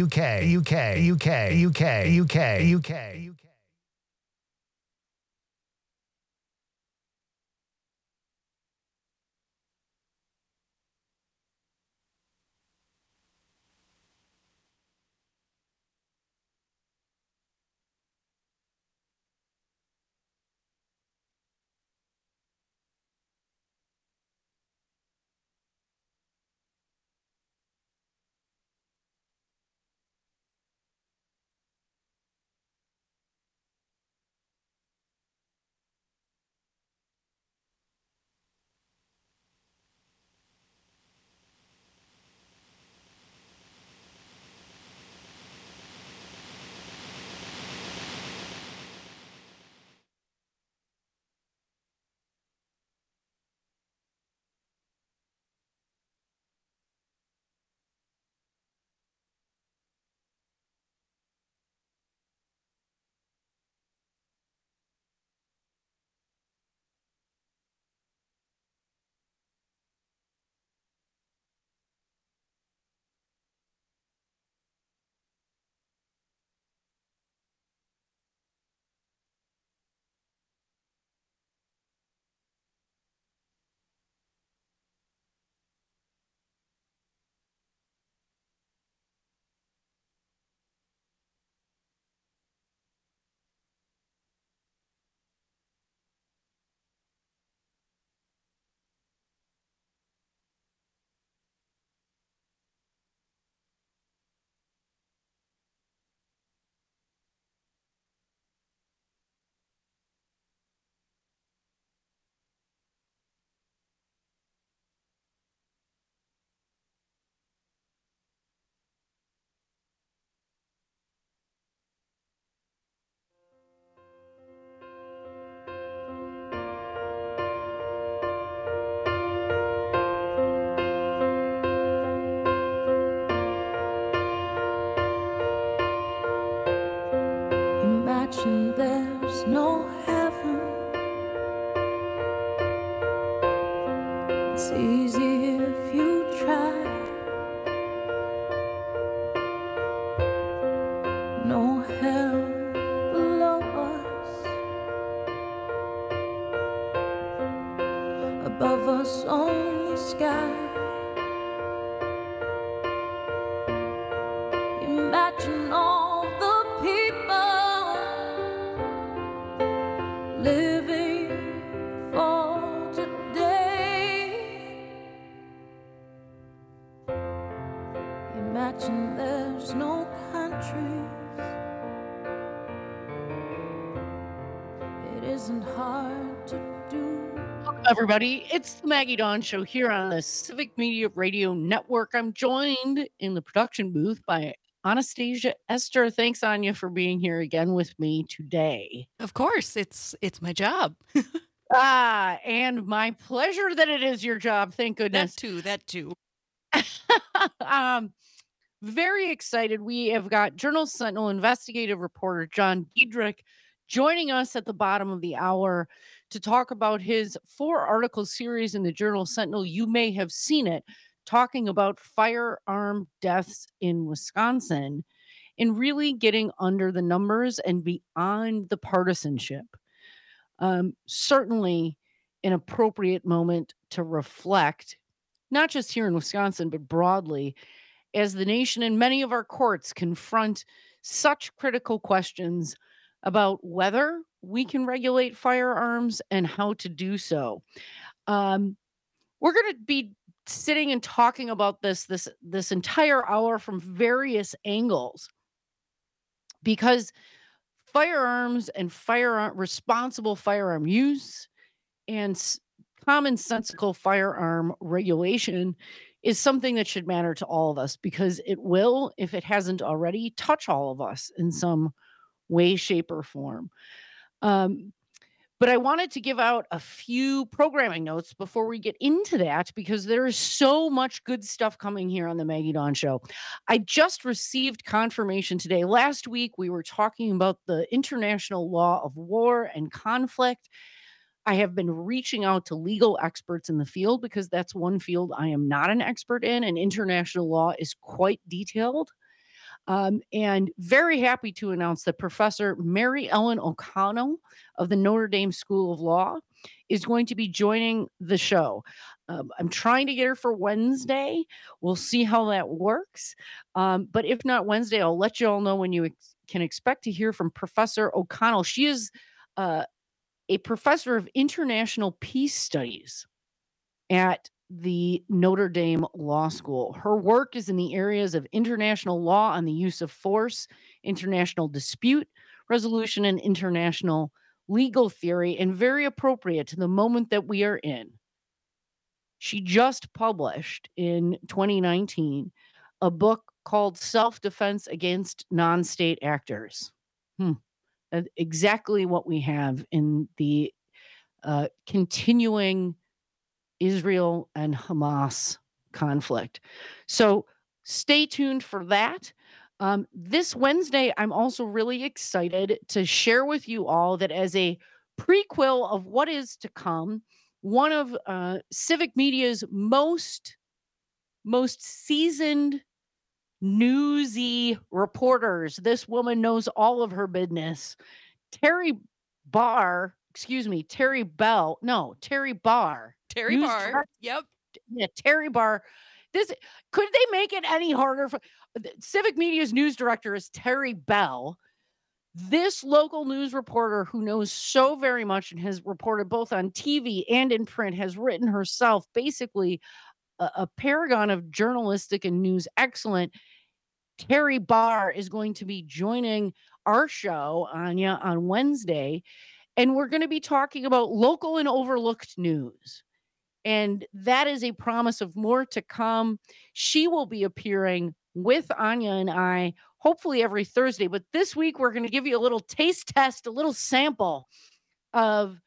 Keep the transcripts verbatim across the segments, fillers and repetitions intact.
UK, UK, UK, UK, UK, UK, UK. Imagine there's no heaven. It's easy if you try. No hell below us, above us only sky. Imagine all the people living for today. Imagine there's no countries. It isn't hard to do. Welcome, everybody. It's the Maggie Dawn Show here on the Civic Media Radio Network. I'm joined in the production booth by Anastasia Esther. Thanks, Anya, for being here again with me today. Of course, it's it's my job. Ah, and my pleasure that it is your job. Thank goodness. That too, that too. um, very excited. We have got Journal Sentinel investigative reporter John Diedrich joining us at the bottom of the hour to talk about his four article series in the Journal Sentinel. You may have seen it, talking about firearm deaths in Wisconsin and really getting under the numbers and beyond the partisanship. Um, certainly an appropriate moment to reflect, not just here in Wisconsin, but broadly, as the nation and many of our courts confront such critical questions about whether we can regulate firearms and how to do so. Um, we're going to be sitting and talking about this this this entire hour from various angles, because firearms and firearm responsible firearm use and s- commonsensical firearm regulation is something that should matter to all of us, because it will, if it hasn't already, touch all of us in some way, shape, or form. Um, but I wanted to give out a few programming notes before we get into that, because there is so much good stuff coming here on the Maggie Dawn Show. I just received confirmation today. Last week, we were talking about the international law of war and conflict. I have been reaching out to legal experts in the field, because that's one field I am not an expert in, and international law is quite detailed. Um, and very happy to announce that Professor Mary Ellen O'Connell of the Notre Dame School of Law is going to be joining the show. Um, I'm trying to get her for Wednesday. We'll see how that works. Um, but if not Wednesday, I'll let you all know when you ex- can expect to hear from Professor O'Connell. She is uh, a professor of international peace studies at the Notre Dame Law School. Her work is in the areas of international law on the use of force, international dispute resolution, and international legal theory, and very appropriate to the moment that we are in. She just published in twenty nineteen a book called Self-Defense Against Non-State Actors. Hmm. That's exactly what we have in the uh, continuing Israel and Hamas conflict. So stay tuned for that. Um, this Wednesday, I'm also really excited to share with you all that as a prequel of what is to come, one of uh, Civic Media's most most seasoned newsy reporters. This woman knows all of her business. Terry Barr, excuse me, Terry Bell. No, Terry Barr. Terry News Barr. direct- Yep. yeah, Terry Barr. This could they make it any harder for the Civic Media's news director is Terry Bell. This local news reporter who knows so very much and has reported both on T V and in print has written herself basically a, a paragon of journalistic and news excellence. Terry Barr is going to be joining our show, Anya, on Wednesday, and we're going to be talking about local and overlooked news. And that is a promise of more to come. She will be appearing with Anya and I, hopefully every Thursday. But this week, we're going to give you a little taste test, a little sample of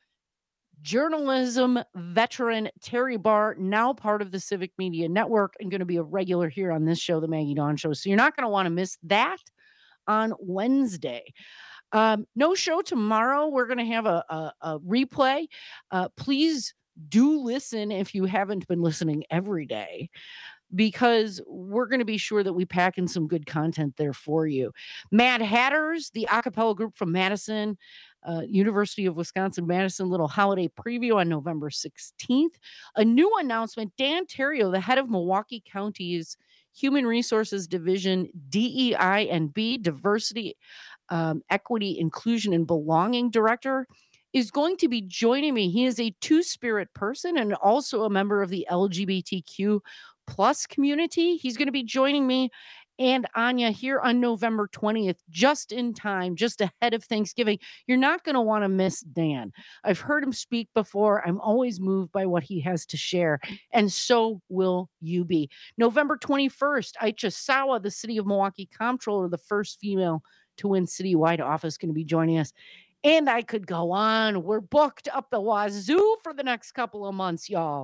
journalism veteran Terry Barr, now part of the Civic Media Network and going to be a regular here on this show, The Maggie Dawn Show. So you're not going to want to miss that on Wednesday. Um, no show tomorrow. We're going to have a, a, a replay. Uh, please do listen if you haven't been listening every day, because we're going to be sure that we pack in some good content there for you. Mad Hatters, the a cappella group from Madison, uh, University of Wisconsin-Madison, little holiday preview on November sixteenth. A new announcement, Dan Terrio, the head of Milwaukee County's Human Resources Division, D E I and B, Diversity, um, Equity, Inclusion, and Belonging Director, is going to be joining me. He is a two-spirit person and also a member of the L G B T Q plus community. He's going to be joining me and Anya here on November twentieth, just in time, just ahead of Thanksgiving. You're not going to want to miss Dan. I've heard him speak before. I'm always moved by what he has to share, and so will you be. November twenty-first, Aicha Sawa, the City of Milwaukee Comptroller, the first female to win citywide office, going to be joining us. And I could go on. We're booked up the wazoo for the next couple of months, y'all.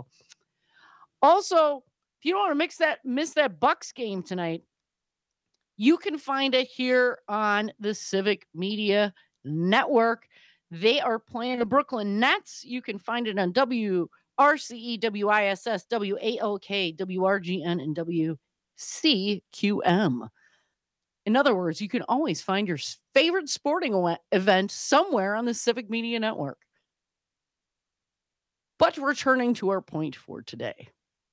Also, if you don't want to mix that, miss that Bucks game tonight, you can find it here on the Civic Media Network. They are playing the Brooklyn Nets. You can find it on W R C E, W I S S, W A L K, W R G N, and W C Q M. In other words, you can always find your favorite sporting event somewhere on the Civic Media Network. But returning to our point for today,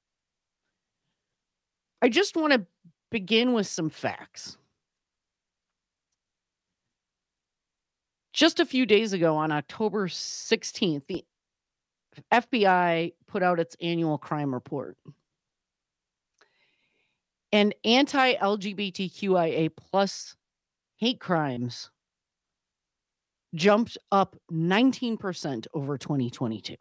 I just want to begin with some facts. Just a few days ago, on October sixteenth, the F B I put out its annual crime report. And anti-L G B T Q I A plus hate crimes jumped up nineteen percent over twenty twenty-two.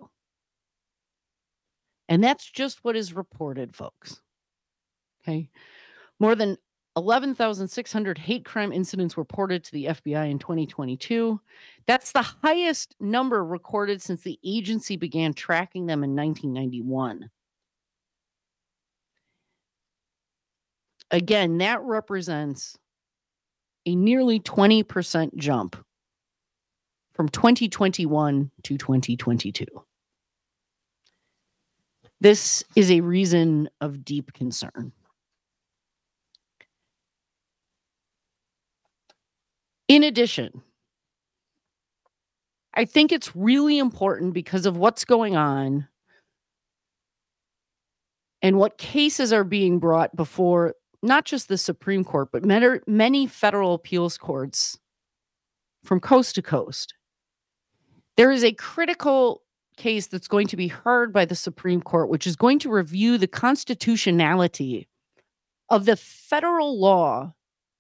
And that's just what is reported, folks. Okay. More than eleven thousand six hundred hate crime incidents reported to the F B I in twenty twenty-two. That's the highest number recorded since the agency began tracking them in nineteen ninety-one. Again, that represents a nearly twenty percent jump from twenty twenty-one to twenty twenty-two. This is a reason of deep concern. In addition, I think it's really important because of what's going on and what cases are being brought before not just the Supreme Court, but many, many federal appeals courts from coast to coast. There is a critical case that's going to be heard by the Supreme Court, which is going to review the constitutionality of the federal law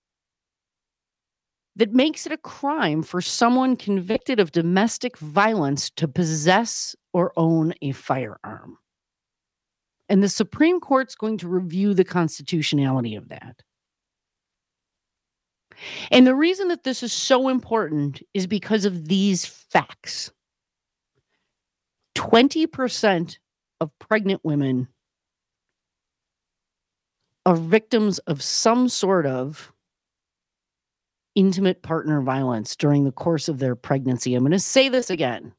that makes it a crime for someone convicted of domestic violence to possess or own a firearm. And the Supreme Court's going to review the constitutionality of that. And the reason that this is so important is because of these facts. twenty percent of pregnant women are victims of some sort of intimate partner violence during the course of their pregnancy. I'm going to say this again.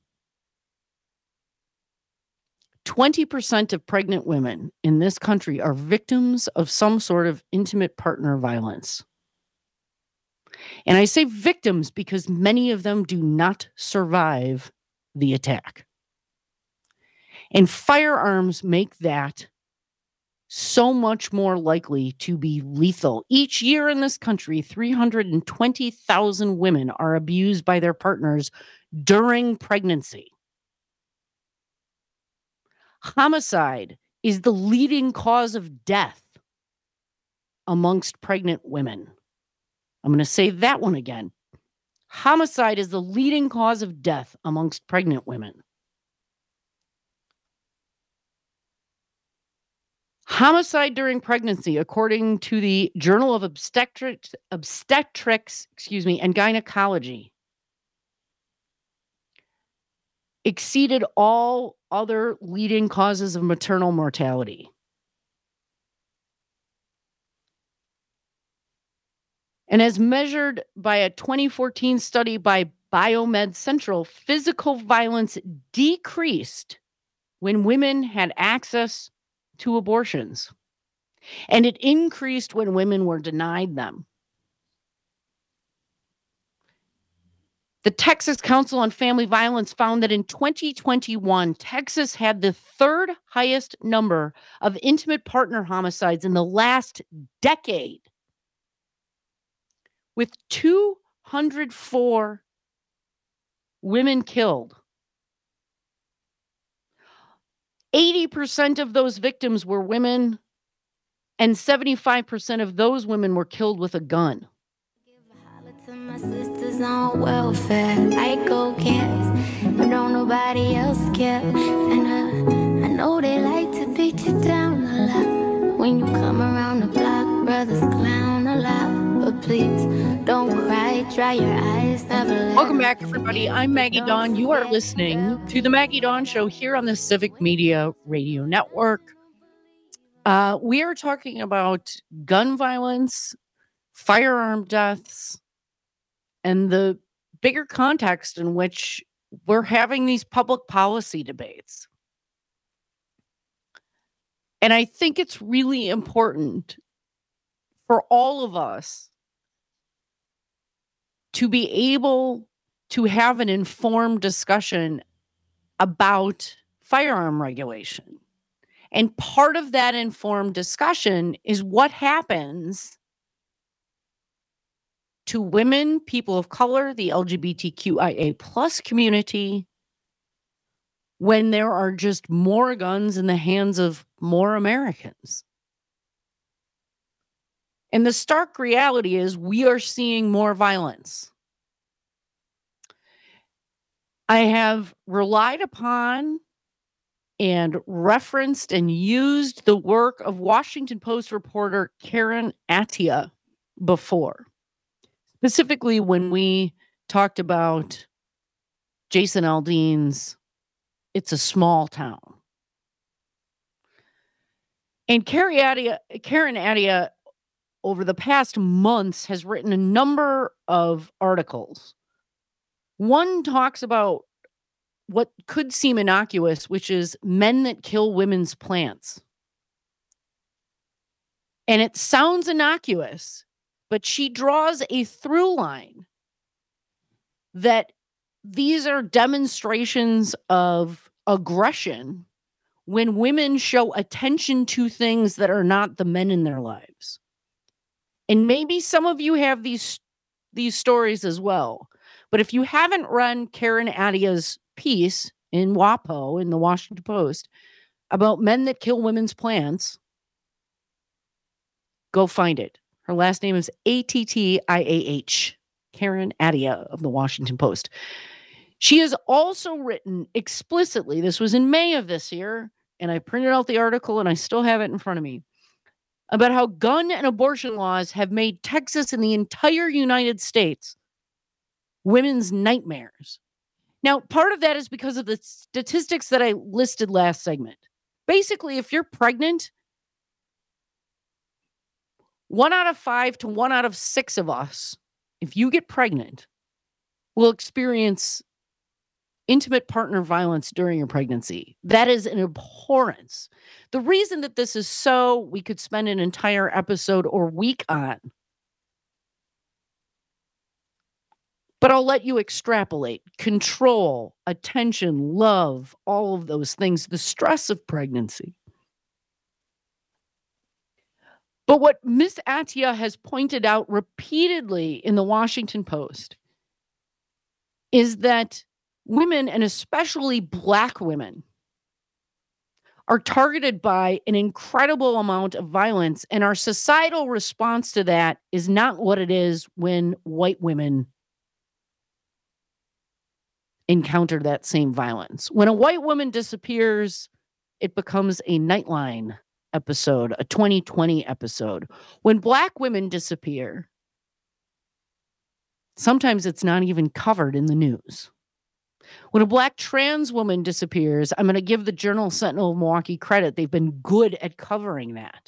twenty percent of pregnant women in this country are victims of some sort of intimate partner violence. And I say victims because many of them do not survive the attack. And firearms make that so much more likely to be lethal. Each year in this country, three hundred twenty thousand women are abused by their partners during pregnancy. Homicide is the leading cause of death amongst pregnant women. I'm going to say that one again. Homicide is the leading cause of death amongst pregnant women. Homicide during pregnancy, according to the Journal of Obstetrics, Obstetrics, excuse me, and Gynecology, exceeded all other leading causes of maternal mortality. And as measured by a twenty fourteen study by Biomed Central, physical violence decreased when women had access to abortions, and it increased when women were denied them. The Texas Council on Family Violence found that in twenty twenty-one, Texas had the third highest number of intimate partner homicides in the last decade, with two hundred four women killed. eighty percent of those victims were women, and seventy-five percent of those women were killed with a gun. To my sisters on welfare, I go cares, but don't nobody else care. And I, I know they like to beat you down a lot. When you come around the block, brothers clown a lot. But please, don't cry, dry your eyes, never let Welcome back, everybody. I'm Maggie Dawn. You are listening to the Maggie Dawn Show here on the Civic Media Radio Network. Uh, we are talking about gun violence, firearm deaths, and the bigger context in which we're having these public policy debates. And I think it's really important for all of us to be able to have an informed discussion about firearm regulation. And part of that informed discussion is what happens to women, people of color, the L G B T Q I A plus community, when there are just more guns in the hands of more Americans. And the stark reality is we are seeing more violence. I have relied upon and referenced and used the work of Washington Post reporter Karen Attiah before. Specifically, when we talked about Jason Aldean's It's a Small Town. And Karen Attiah, Karen Attiah, over the past months, has written a number of articles. One talks about what could seem innocuous, which is men that kill women's plants. And it sounds innocuous, but she draws a through line that these are demonstrations of aggression when women show attention to things that are not the men in their lives. And maybe some of you have these these stories as well. But if you haven't read Karen Attia's piece in WAPO, in the Washington Post, about men that kill women's plants, go find it. Her last name is A T T I A H, Karen Attia of the Washington Post. She has also written explicitly, this was in May of this year, and I printed out the article and I still have it in front of me, about how gun and abortion laws have made Texas and the entire United States women's nightmares. Now, part of that is because of the statistics that I listed last segment. Basically, if you're pregnant, one out of five to one out of six of us, if you get pregnant, will experience intimate partner violence during your pregnancy. That is an abhorrence. The reason that this is so, we could spend an entire episode or week on. But I'll let you extrapolate. Control, attention, love, all of those things, the stress of pregnancy. But what Miss Attia has pointed out repeatedly in the Washington Post is that women, and especially Black women, are targeted by an incredible amount of violence, and our societal response to that is not what it is when white women encounter that same violence. When a white woman disappears, it becomes a Nightline episode, a twenty twenty episode. When Black women disappear, sometimes it's not even covered in the news. When a Black trans woman disappears, I'm going to give the Journal Sentinel of Milwaukee credit. They've been good at covering that.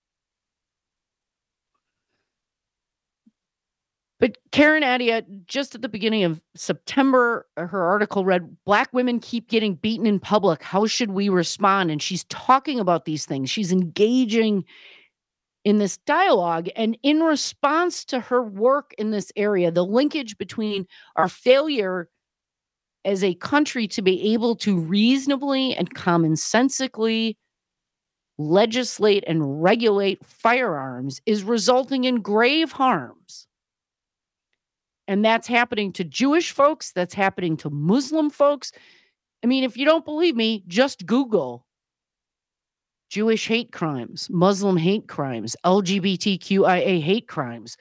But Karen Attia, just at the beginning of September, her article read, Black women keep getting beaten in public. How should we respond? And she's talking about these things. She's engaging in this dialogue. And in response to her work in this area, the linkage between our failure as a country to be able to reasonably and commonsensically legislate and regulate firearms is resulting in grave harms. And that's happening to Jewish folks. That's happening to Muslim folks. I mean, if you don't believe me, just Google Jewish hate crimes, Muslim hate crimes, L G B T Q I A hate crimes,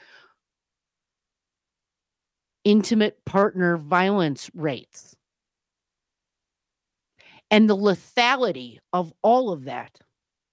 intimate partner violence rates, and the lethality of all of that.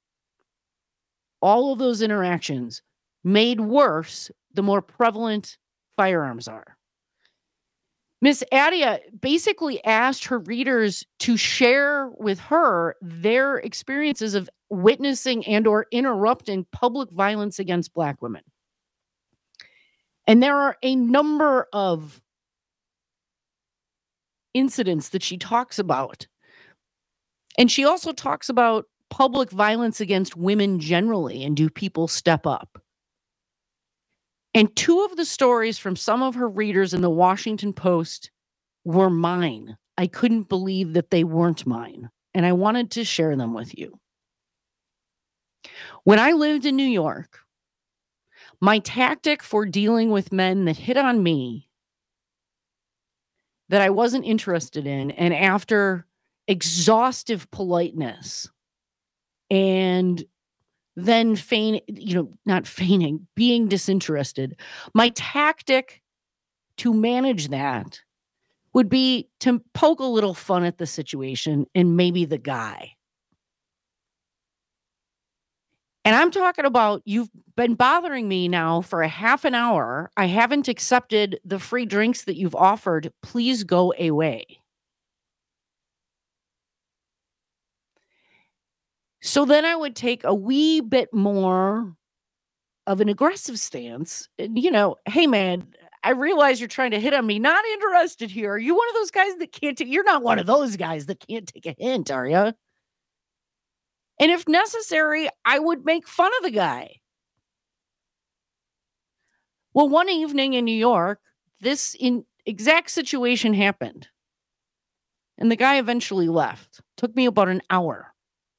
All of those interactions made worse the more prevalent firearms are. Miss Attia basically asked her readers to share with her their experiences of witnessing and or interrupting public violence against Black women. And there are a number of incidents that she talks about. And she also talks about public violence against women generally, and do people step up? And two of the stories from some of her readers in the Washington Post were mine. I couldn't believe that they weren't mine, and I wanted to share them with you. When I lived in New York, my tactic for dealing with men that hit on me that I wasn't interested in, and after exhaustive politeness and then feign, you know, not feigning, being disinterested, my tactic to manage that would be to poke a little fun at the situation and maybe the guy. And I'm talking about, you've been bothering me now for a half an hour. I haven't accepted the free drinks that you've offered. Please go away. So then I would take a wee bit more of an aggressive stance. And, you know, hey, man, I realize you're trying to hit on me. Not interested here. Are you one of those guys that can't take? You're not one of those guys that can't take a hint, are you? And if necessary, I would make fun of the guy. Well, one evening in New York, this in exact situation happened. And the guy eventually left. Took me about an hour.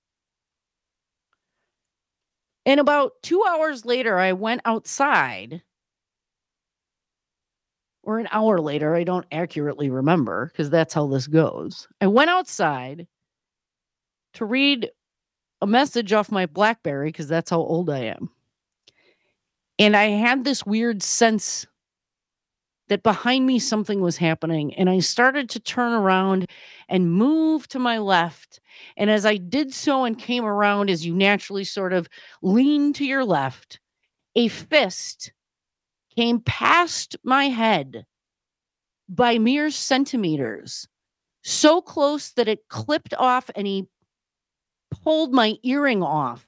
And about two hours later, I went outside. Or an hour later, I don't accurately remember because that's how this goes. I went outside to read a message off my BlackBerry because that's how old I am. And I had this weird sense that behind me something was happening. And I started to turn around and move to my left. And as I did so and came around, as you naturally sort of lean to your left, a fist came past my head by mere centimeters, so close that it clipped off and he pulled my earring off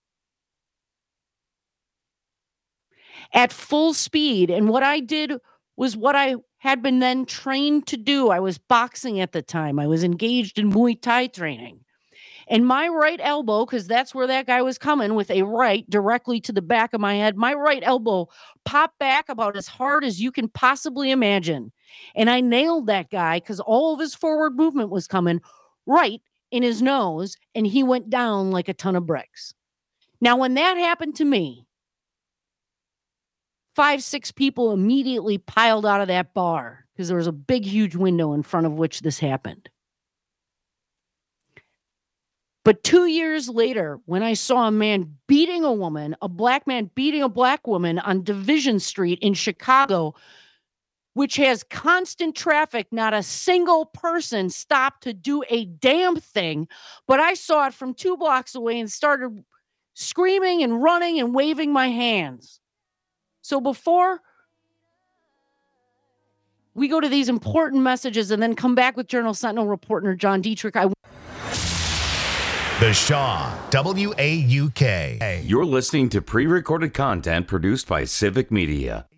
at full speed. And what I did was what I had been then trained to do. I was boxing at the time. I was engaged in Muay Thai training. And my right elbow, because that's where that guy was coming with a right directly to the back of my head, my right elbow popped back about as hard as you can possibly imagine. And I nailed that guy because all of his forward movement was coming right in his nose, and he went down like a ton of bricks. Now, when that happened to me, five, six people immediately piled out of that bar because there was a big, huge window in front of which this happened. But two years later, when I saw a man beating a woman, a black man beating a black woman on Division Street in Chicago, which has constant traffic, not a single person stopped to do a damn thing. But I saw it from two blocks away and started screaming and running and waving my hands. So before we go to these important messages and then come back with Journal Sentinel reporter John Dietrich, I The Shaw, W A U K. You're listening to pre-recorded content produced by Civic Media.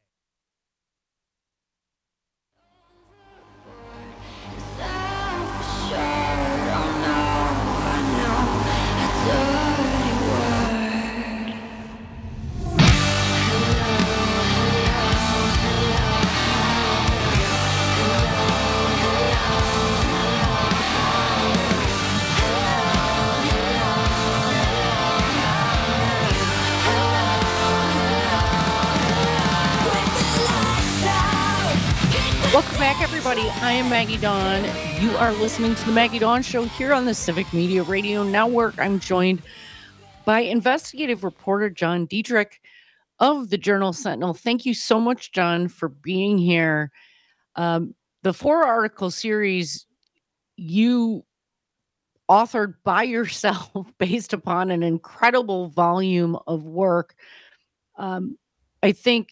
Welcome back, everybody. I am Maggie Dawn. You are listening to the Maggie Dawn Show here on the Civic Media Radio Network. I'm joined by investigative reporter John Dietrich of the Journal Sentinel. Thank you so much, John, for being here. Um, the four-article series you authored by yourself based upon an incredible volume of work, um, I think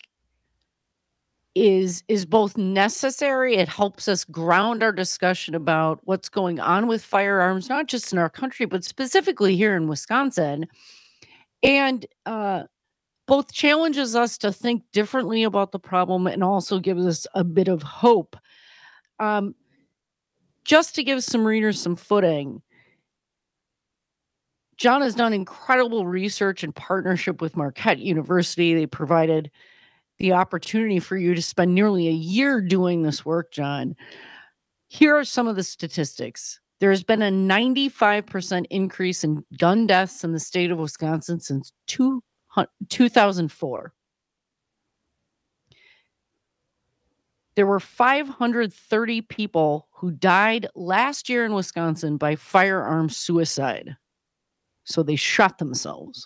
is is both necessary. It helps us ground our discussion about what's going on with firearms, not just in our country, but specifically here in Wisconsin. And uh, both challenges us to think differently about the problem and also gives us a bit of hope. Um, just to give some readers some footing, John has done incredible research in partnership with Marquette University. They provided the opportunity for you to spend nearly a year doing this work, John. Here are some of the statistics. There has been a ninety-five percent increase in gun deaths in the state of Wisconsin since two thousand four. There were five hundred thirty people who died last year in Wisconsin by firearm suicide. So they shot themselves.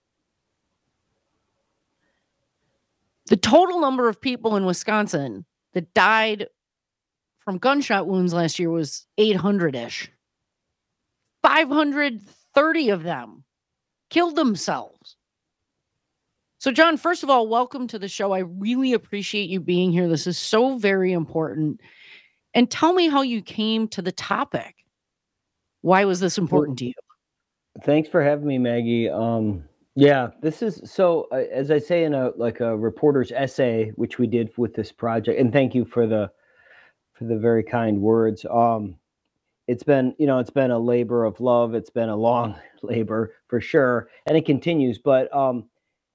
The total number of people in Wisconsin that died from gunshot wounds last year was eight hundred-ish. five hundred thirty of them killed themselves. So, John, first of all, welcome to the show. I really appreciate you being here. This is so very important. And tell me how you came to the topic. Why was this important to you? Thanks for having me, Maggie. Um, yeah, this is so, uh, as I say in a like a reporter's essay, which we did with this project, and thank you for the for the very kind words. Um, it's been, you know, it's been a labor of love. It's been a long labor for sure, and it continues. But um,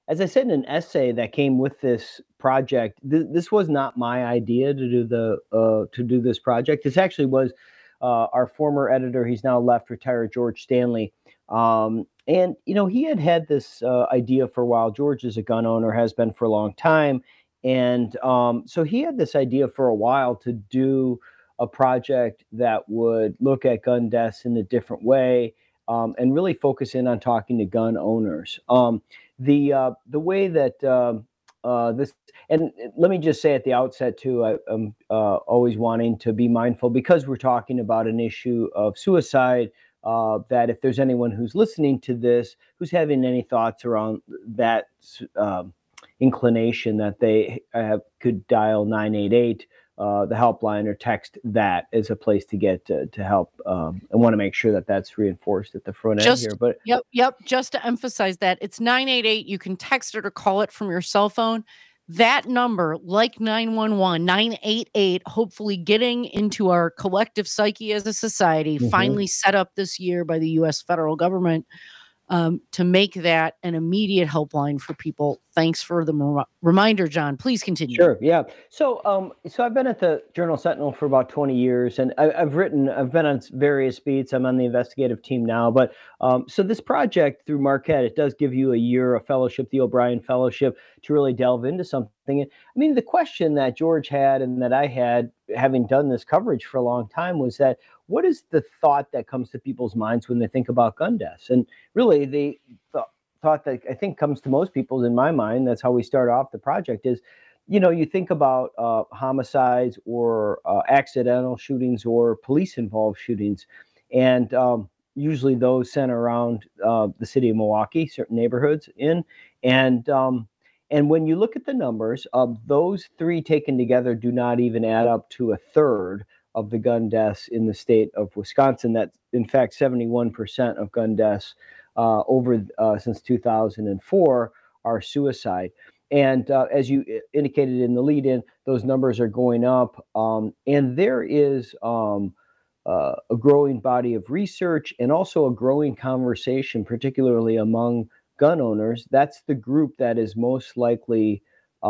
as I said in an essay that came with this project, th- this was not my idea to do the uh, to do this project. This actually was uh, our former editor. He's now left, retired George Stanley. Um, and you know, he had had this uh, idea for a while. George is a gun owner, has been for a long time, and um, so he had this idea for a while to do a project that would look at gun deaths in a different way, um, and really focus in on talking to gun owners. Um, the uh, the way that um uh, this, and let me just say at the outset too, I, I'm uh, always wanting to be mindful, because we're talking about an issue of suicide, uh, that if there's anyone who's listening to this who's having any thoughts around that um, inclination, that they have, could dial nine eight eight, uh, the helpline, or text that as a place to get to, to help. Um, I want to make sure that that's reinforced at the front end Just here. But yep, yep. Just to emphasize that, it's nine eight eight. You can text it or call it from your cell phone. That number, like nine one one, nine eight eight, hopefully getting into our collective psyche as a society, Mhm. finally set up this year by the U S federal government, um, to make that an immediate helpline for people. Thanks for the mo- reminder, John. Please continue. Sure. Yeah. So, um, so I've been at the Journal Sentinel for about twenty years, and I, I've written, I've been on s- various beats. I'm on the investigative team now, but um, so this project through Marquette, it does give you a year of fellowship, the O'Brien Fellowship, to really delve into something. And I mean, the question that George had and that I had, having done this coverage for a long time, was that what is the thought that comes to people's minds when they think about gun deaths? And really, the the thought that I think comes to most people, in my mind, that's how we start off the project, is, you know, you think about uh, homicides or uh, accidental shootings or police involved shootings. And um, usually those center around uh, the city of Milwaukee, certain neighborhoods in. And, um, and when you look at the numbers of those three taken together, do not even add up to a third of the gun deaths in the state of Wisconsin. That, in fact, seventy-one percent of gun deaths uh, over uh, since two thousand four are suicide. And uh, as you indicated in the lead-in, those numbers are going up, um, and there is um, uh, a growing body of research and also a growing conversation, particularly among gun owners. That's the group that is most likely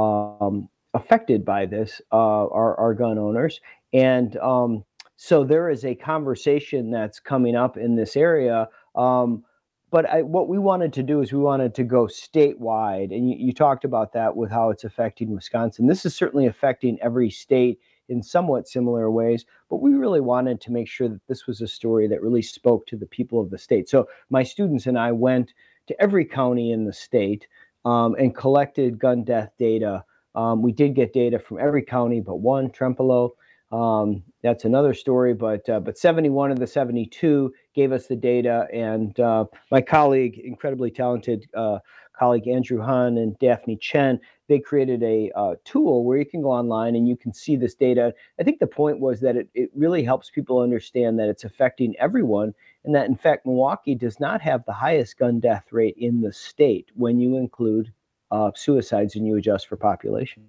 um, affected by this, uh, are, are gun owners. And um, so there is a conversation that's coming up in this area. Um, but I, what we wanted to do is we wanted to go statewide. And you, you talked about that with how it's affecting Wisconsin. This is certainly affecting every state in somewhat similar ways, but we really wanted to make sure that this was a story that really spoke to the people of the state. So my students and I went to every county in the state um, and collected gun death data. Um, we did get data from every county but one, Trempealeau. Um, that's another story, but uh, but seventy-one of the seventy-two gave us the data, and uh, my colleague, incredibly talented uh, colleague Andrew Hahn and Daphne Chen, they created a uh, tool where you can go online and you can see this data. I think the point was that it, it really helps people understand that it's affecting everyone, and that in fact Milwaukee does not have the highest gun death rate in the state when you include uh, suicides and you adjust for population.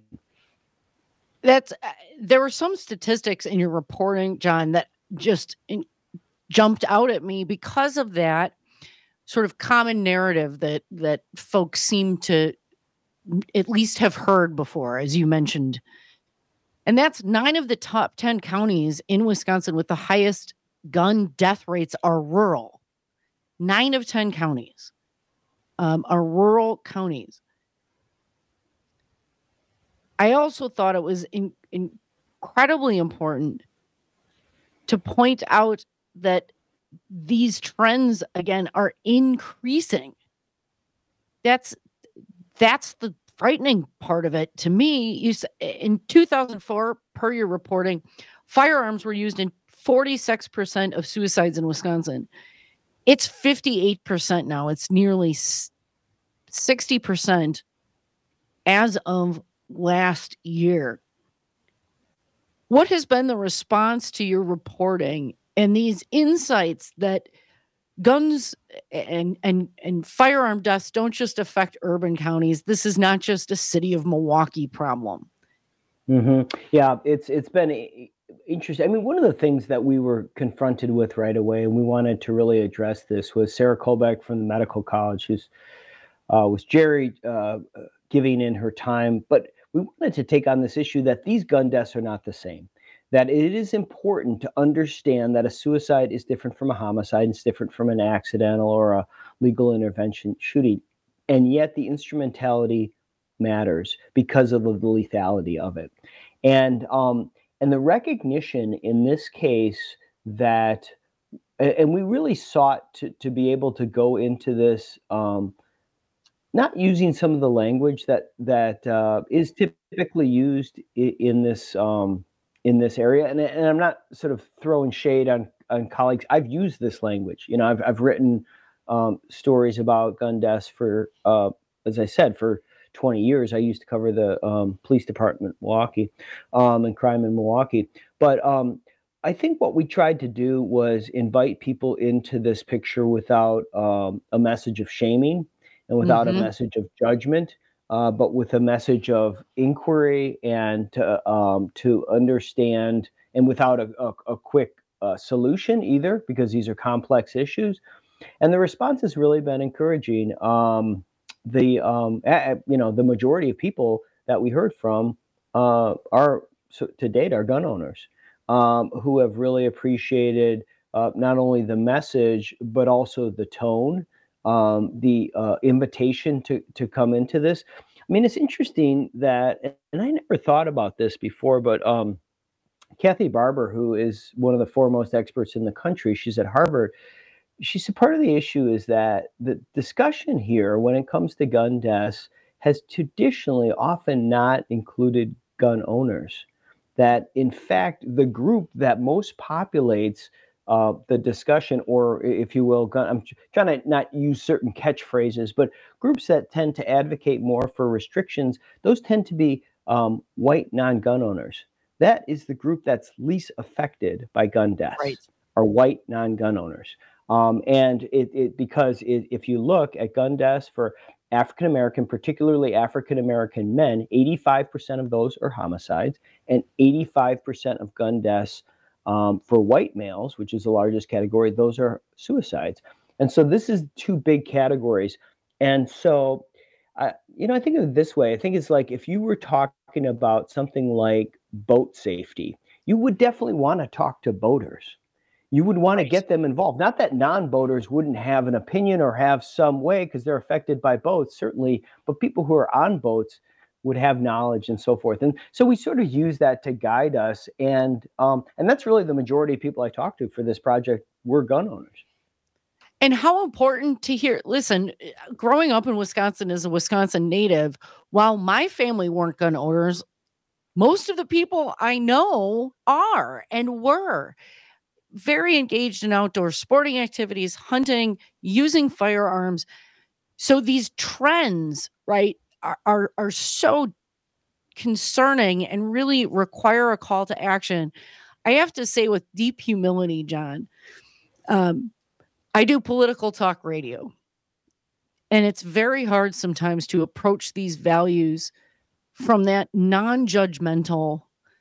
That's uh, there were some statistics in your reporting, John, that just in, jumped out at me because of that sort of common narrative that that folks seem to at least have heard before, as you mentioned. And that's nine of the top ten counties in Wisconsin with the highest gun death rates are rural. Nine of ten counties um, are rural counties. I also thought it was in, incredibly important to point out that these trends, again, are increasing. That's that's the frightening part of it to me. You, in two thousand four, per your reporting, firearms were used in forty-six percent of suicides in Wisconsin. It's fifty-eight percent now. It's nearly sixty percent as of last year. What has been the response to your reporting and these insights that guns and and and firearm deaths don't just affect urban counties? This is not just a city of Milwaukee problem. Mm-hmm. Yeah, it's it's been interesting. I mean, one of the things that we were confronted with right away, and we wanted to really address this, was Sarah Kolbeck from the Medical College, who's uh, with Jerry uh, giving in her time. But we wanted to take on this issue that these gun deaths are not the same. That it is important to understand that a suicide is different from a homicide, it's different from an accidental or a legal intervention shooting. And yet the instrumentality matters because of the lethality of it. And um, and the recognition in this case that, and we really sought to, to be able to go into this, um, not using some of the language that that uh, is typically used in, in this um, in this area. And, and I'm not sort of throwing shade on on colleagues. I've used this language. You know, I've I've written um, stories about gun deaths for, uh, as I said, for twenty years. I used to cover the um, police department in Milwaukee um, and crime in Milwaukee. But um, I think what we tried to do was invite people into this picture without um, a message of shaming and without Mm-hmm. a message of judgment, uh, but with a message of inquiry and to, um, to understand, and without a, a, a quick uh, solution either, because these are complex issues. And the response has really been encouraging. Um, the um, a, you know the majority of people that we heard from uh, are so, to date are gun owners um, who have really appreciated uh, not only the message but also the tone, um, the uh, invitation to to come into this. I mean, it's interesting that, and I never thought about this before, but um, Kathy Barber, who is one of the foremost experts in the country, she's at Harvard. She said part of the issue is that the discussion here, when it comes to gun deaths, has traditionally often not included gun owners. That, in fact, the group that most populates uh, the discussion, or if you will, gun, I'm trying to not use certain catchphrases, but groups that tend to advocate more for restrictions, those tend to be um, white non-gun owners. That is the group that's least affected by gun deaths, Right. are white non-gun owners. Um, and it, it because it, if you look at gun deaths for African American, particularly African American men, eighty-five percent of those are homicides, and eighty-five percent of gun deaths um, for white males, which is the largest category, those are suicides. And so this is two big categories. And so, I, you know, I think of it this way. I think it's like if you were talking about something like boat safety, you would definitely want to talk to boaters. You would want to get them involved. Not that non-boaters wouldn't have an opinion or have some way because they're affected by boats, certainly, but people who are on boats would have knowledge and so forth. And so we sort of use that to guide us. And um, and that's really the majority of people I talk to for this project were gun owners. And how important to hear. Listen, growing up in Wisconsin as a Wisconsin native, while my family weren't gun owners, most of the people I know are and were very engaged in outdoor sporting activities, hunting, using firearms. So these trends, right, are, are, are so concerning and really require a call to action. I have to say with deep humility, John, um, I do political talk radio, and it's very hard sometimes to approach these values from that non-judgmental,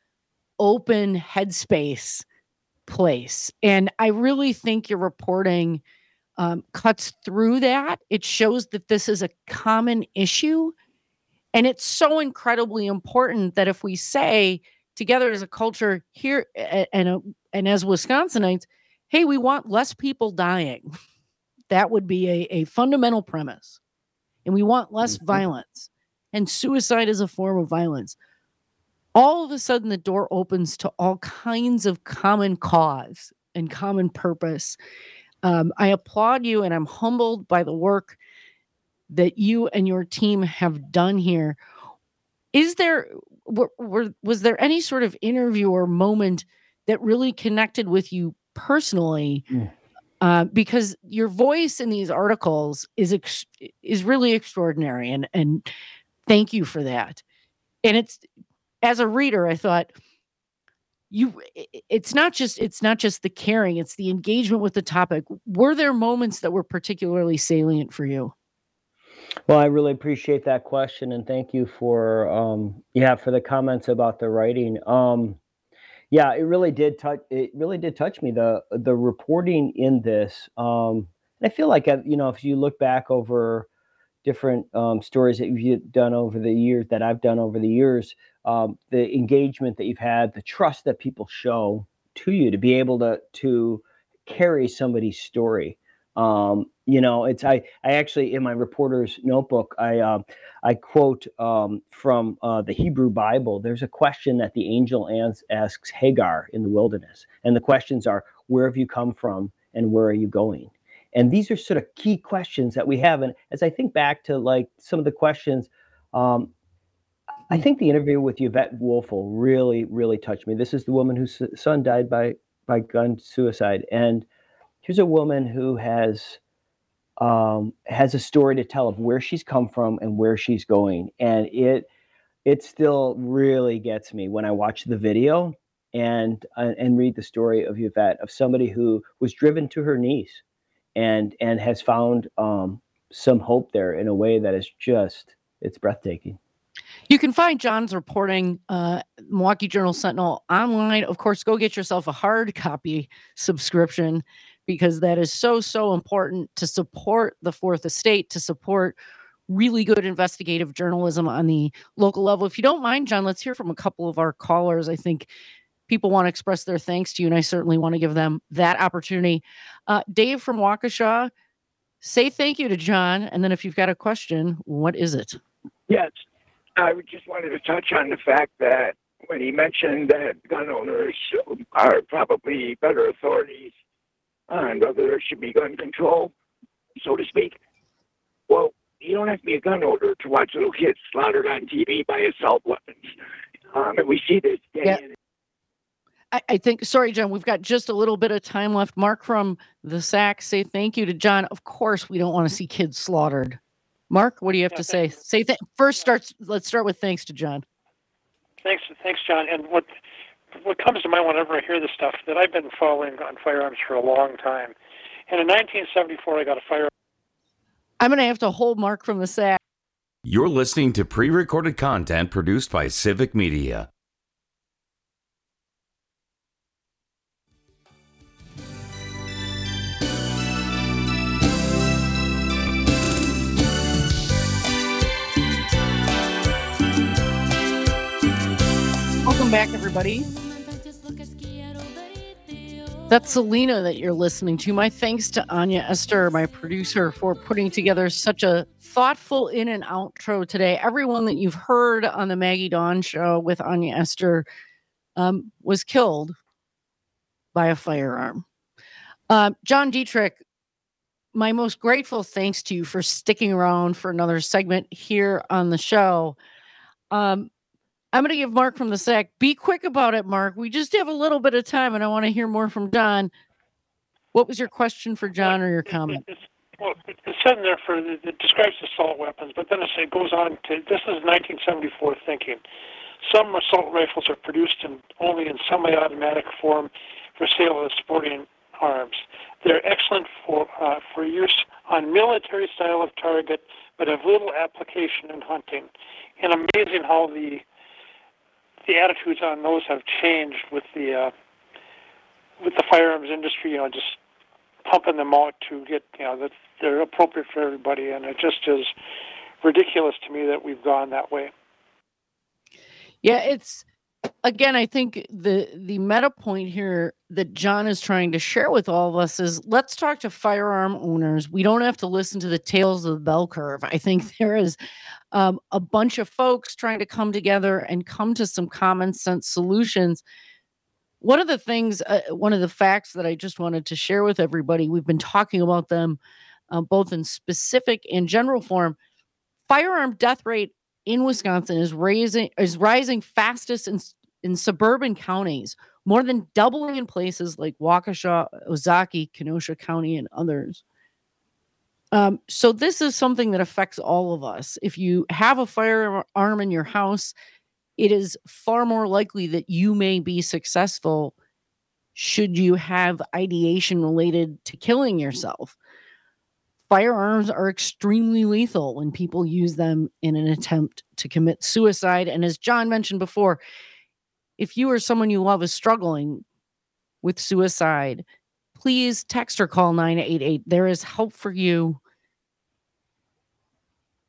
open headspace place. And I really think your reporting um, cuts through that. It shows that this is a common issue. And it's so incredibly important that if we say together as a culture here and, and, and as Wisconsinites, hey, we want less people dying. That would be a, a fundamental premise. And we want less mm-hmm. violence. And suicide is a form of violence. All of a sudden, the door opens to all kinds of common cause and common purpose. Um, I applaud you, and I'm humbled by the work that you and your team have done here. Is there, were, were, was there any sort of interview or moment that really connected with you personally? Mm. Uh, because your voice in these articles is ex- is really extraordinary, and and thank you for that. And it's, as a reader, I thought, you it's not just it's not just the caring, it's the engagement with the topic. Were there moments that were particularly salient for you? Well, I really appreciate that question, and thank you for um yeah for the comments about the writing. Um yeah, it really did touch it really did touch me, the the reporting in this. Um I feel like, you know, if you look back over different um, stories that you've done over the years, that I've done over the years, um, the engagement that you've had, the trust that people show to you to be able to to carry somebody's story. Um, you know, it's I I actually in my reporter's notebook I um, I quote um, from uh, the Hebrew Bible. There's a question that the angel ans- asks Hagar in the wilderness, and the questions are, "Where have you come from, and where are you going?" And these are sort of key questions that we have. And as I think back to like some of the questions, um, I think the interview with Yvette Woelfel really, really touched me. This is the woman whose son died by by gun suicide, and here's a woman who has um, has a story to tell of where she's come from and where she's going, and it it still really gets me when I watch the video and uh, and read the story of Yvette, of somebody who was driven to her knees and and has found um, some hope there in a way that is just, it's breathtaking. You can find John's reporting, uh, Milwaukee Journal Sentinel online. Of course, go get yourself a hard copy subscription, because that is so, so important to support the Fourth Estate, to support really good investigative journalism on the local level. If you don't mind, John, let's hear from a couple of our callers. I think people want to express their thanks to you, and I certainly want to give them that opportunity. Uh, Dave from Waukesha, say thank you to John, and then if you've got a question, what is it? Yes, I just wanted to touch on the fact that when he mentioned that gun owners are probably better authorities on whether there should be gun control, so to speak. Well, you don't have to be a gun owner to watch little kids slaughtered on T V by assault weapons. Um, and we see this day Yeah. in. I, I think, sorry, John, we've got just a little bit of time left. Mark from the S A C, say thank you to John. Of course, we don't want to see kids slaughtered. Mark, what do you have Yeah, to say? thank you. Say th- first. Starts. Let's start with thanks to John. Thanks, thanks, John. And what what comes to mind whenever I hear this stuff, that I've been following on firearms for a long time. And in nineteen seventy-four, I got a firearm. I'm going to have to hold Mark from the S A C. You're listening to pre-recorded content produced by Civic Media. Welcome back, everybody. That's Selena that you're listening to. My thanks to Anya Esther, my producer, for putting together such a thoughtful in and outro today. Everyone that you've heard on the Maggie Dawn show with Anya Esther um, was killed by a firearm. Um, John Dietrich, my most grateful thanks to you for sticking around for another segment here on the show. Um, I'm going to give Mark from the S A C. Be quick about it, Mark. We just have a little bit of time, and I want to hear more from John. What was your question for John or your comment? It's, well, it's said in there for it describes assault weapons, but then it goes on to this is nineteen seventy-four thinking. Some assault rifles are produced in, only in semi-automatic form for sale as sporting arms. They're excellent for uh, for use on military style of target, but have little application in hunting. And amazing how the the attitudes on those have changed with the uh, with the firearms industry. You know, just pumping them out to get, you know, that they're appropriate for everybody, and it just is ridiculous to me that we've gone that way. Yeah, it's again, I think the the meta point here that John is trying to share with all of us is, let's talk to firearm owners. We don't have to listen to the tales of the bell curve. I think there is um, a bunch of folks trying to come together and come to some common sense solutions. One of the things, uh, one of the facts that I just wanted to share with everybody, we've been talking about them uh, both in specific and general form. Firearm death rate in Wisconsin is raising is rising fastest in in suburban counties, more than doubling in places like Waukesha, Ozaukee, Kenosha County, and others. Um, so this is something that affects all of us. If you have a firearm in your house, it is far more likely that you may be successful should you have ideation related to killing yourself. Firearms are extremely lethal when people use them in an attempt to commit suicide. And as John mentioned before, if you or someone you love is struggling with suicide, please text or call nine eight eight. There is help for you.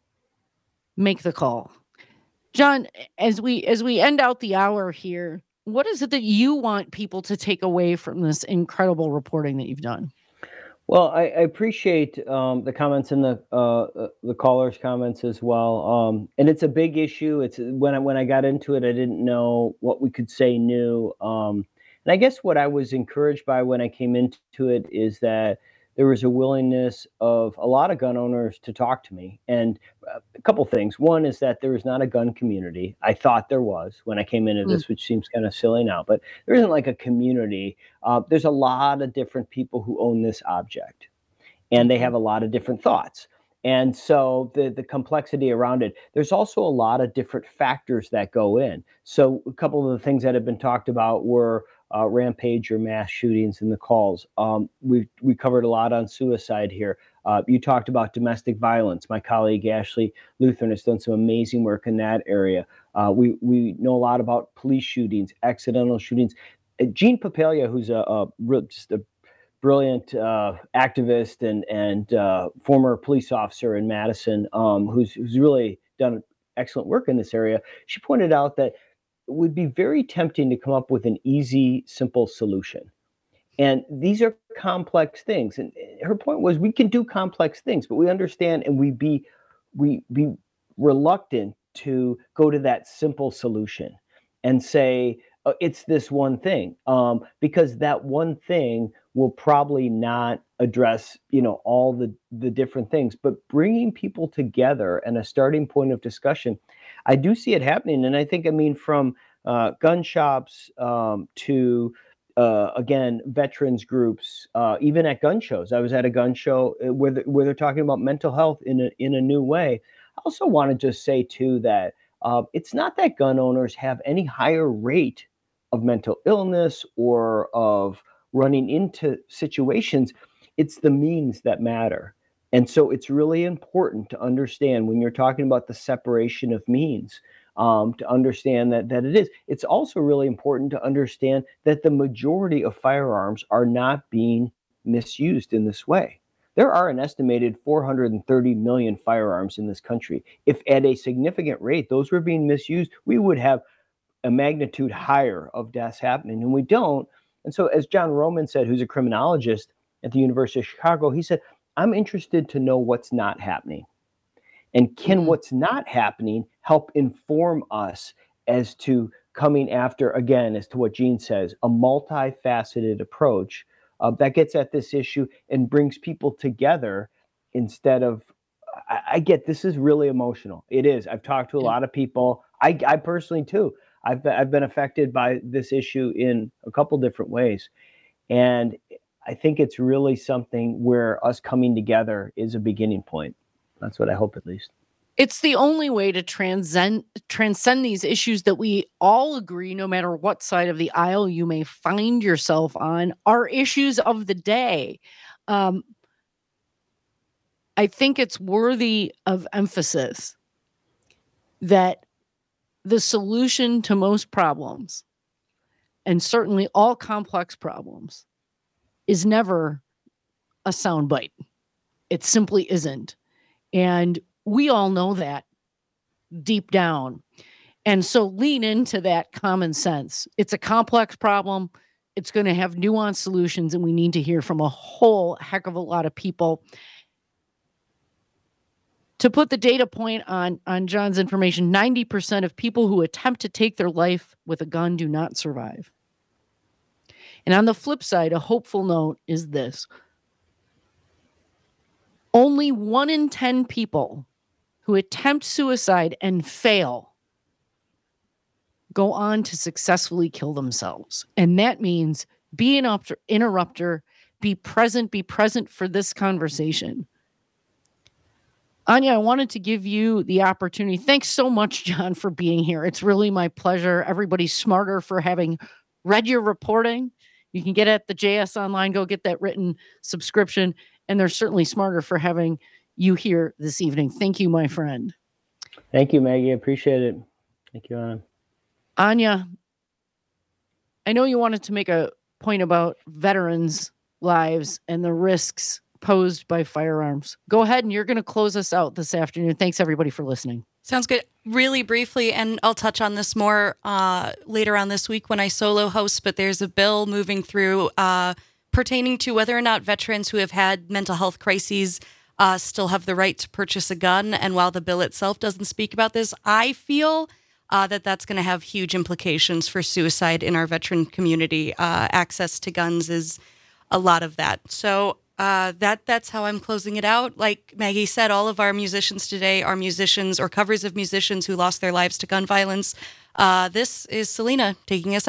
make the call. John, as we as we end out the hour here, what is it that you want people to take away from this incredible reporting that you've done? Well, I, I appreciate um, the comments and the uh, uh, the callers' comments as well. Um, and it's a big issue. It's when I when I got into it, I didn't know what we could say new. Um, and I guess what I was encouraged by when I came into it is that there was a willingness of a lot of gun owners to talk to me. And uh, a couple things. One is that there is not a gun community. I thought there was when I came into Mm. this, which seems kind of silly now, but there isn't like a community. Uh, there's a lot of different people who own this object, and they Mhm. have a lot of different thoughts. And so the the complexity around it, there's also a lot of different factors that go in. So a couple of the things that have been talked about were uh, rampage or mass shootings in the calls. Um, we we covered a lot on suicide here. Uh, you talked about domestic violence. My colleague Ashley Lutheran has done some amazing work in that area. Uh, we we know a lot about police shootings, accidental shootings. Uh, Gene Papalia, who's a, a real- just a brilliant uh, activist and and uh, former police officer in Madison, um, who's who's really done excellent work in this area. She pointed out that it would be very tempting to come up with an easy, simple solution. And these are complex things. And her point was, we can do complex things, but we understand and we be we be reluctant to go to that simple solution and say uh, it's this one thing, um, because that one thing will probably not address, you know, all the the different things. But bringing people together and a starting point of discussion, I do see it happening. And I think, I mean, from uh, gun shops um, to uh, again, veterans groups, uh, even at gun shows. I was at a gun show uh, where the, where they're talking about mental health in a in a new way. I also want to just say too that uh, it's not that gun owners have any higher rate of mental illness or of running into situations. It's the means that matter. And so it's really important to understand when you're talking about the separation of means, um, to understand that that it is. It's also really important to understand that the majority of firearms are not being misused in this way. There are an estimated four hundred thirty million firearms in this country. If at a significant rate those were being misused, we would have a magnitude higher of deaths happening, and we don't. And so, as John Roman said, who's a criminologist at the University of Chicago, he said, I'm interested to know what's not happening. And can Mhm. what's not happening help inform us as to coming after, again, as to what Gene says, a multifaceted approach uh, that gets at this issue and brings people together instead of, I, I get this is really emotional. It is. I've talked to a Yeah. lot of people. I, I personally, too. I've been, I've been affected by this issue in a couple different ways. And I think it's really something where us coming together is a beginning point. That's what I hope, at least. It's the only way to transcend transcend these issues that we all agree, no matter what side of the aisle you may find yourself on, are issues of the day. Um, I think it's worthy of emphasis that the solution to most problems, and certainly all complex problems, is never a soundbite. It simply isn't. And we all know that deep down. And so lean into that common sense. It's a complex problem. It's going to have nuanced solutions, and we need to hear from a whole heck of a lot of people. To put the data point on, on John's information, ninety percent of people who attempt to take their life with a gun do not survive. And on the flip side, a hopeful note is this. Only one in ten people who attempt suicide and fail go on to successfully kill themselves. And that means be an up- interrupter, be present, be present for this conversation. Anya, I wanted to give you the opportunity. Thanks so much, John, for being here. It's really my pleasure. Everybody's smarter for having read your reporting. You can get it at the J S Online, go get that written subscription. And they're certainly smarter for having you here this evening. Thank you, my friend. Thank you, Maggie. I appreciate it. Thank you, Anna. Anya, I know you wanted to make a point about veterans' lives and the risks posed by firearms. Go ahead, and you're going to close us out this afternoon. Thanks, everybody, for listening. Sounds good. Really briefly, and I'll touch on this more uh, later on this week when I solo host, but there's a bill moving through uh, pertaining to whether or not veterans who have had mental health crises uh, still have the right to purchase a gun. And while the bill itself doesn't speak about this, I feel uh, that that's going to have huge implications for suicide in our veteran community. Uh, access to guns is a lot of that. So Uh, that that's how I'm closing it out. Like Maggie said, all of our musicians today are musicians or covers of musicians who lost their lives to gun violence. Uh, this is Selena taking us out.